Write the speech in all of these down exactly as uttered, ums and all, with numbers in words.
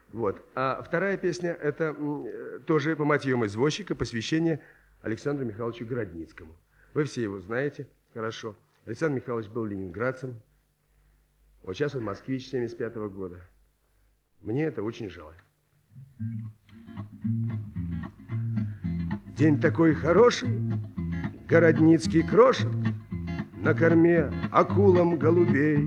Вот. А вторая песня, это тоже по мотивам извозчика, посвящение Александру Михайловичу Городницкому. Вы все его знаете хорошо. Александр Михайлович был ленинградцем. Вот сейчас он москвич семьдесят пятого года. Мне это очень жаль. День такой хороший, Городницкий крошит на корме акулам голубей.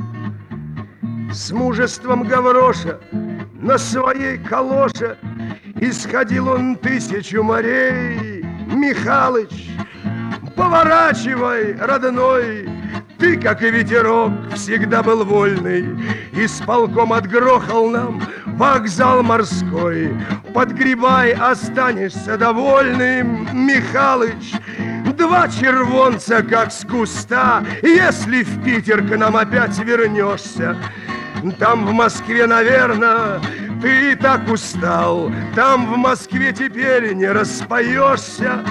С мужеством Гавроша на своей калоше исходил он тысячу морей. Михалыч, поворачивай, родной, ты, как и ветерок, всегда был вольный. Исполком отгрохал нам вокзал морской. Подгребай, останешься довольным, Михалыч. Два червонца, как с куста, если в Питер к нам опять вернешься. Там в Москве, наверное, ты и так устал. Там в Москве теперь не распоешься.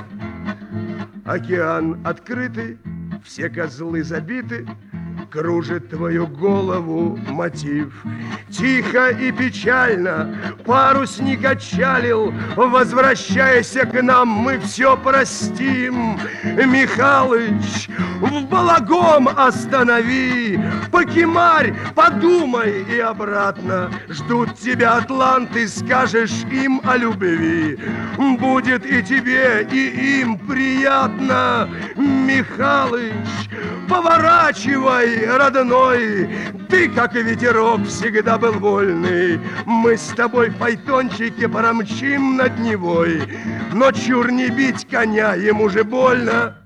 Океан открытый, все козлы забиты, кружит твою голову мотив. Тихо и печально парусник отчалил. Возвращайся к нам, мы все простим. Михалыч, в Балагом останови, Покемарь, подумай и обратно. Ждут тебя атланты, скажешь им о любви. Будет и тебе, и им приятно. Михалыч, поворачивай, родной, ты, как и ветерок, всегда был вольный. Мы с тобой в файтончике промчим над Невой, но чур не бить коня, ему же больно.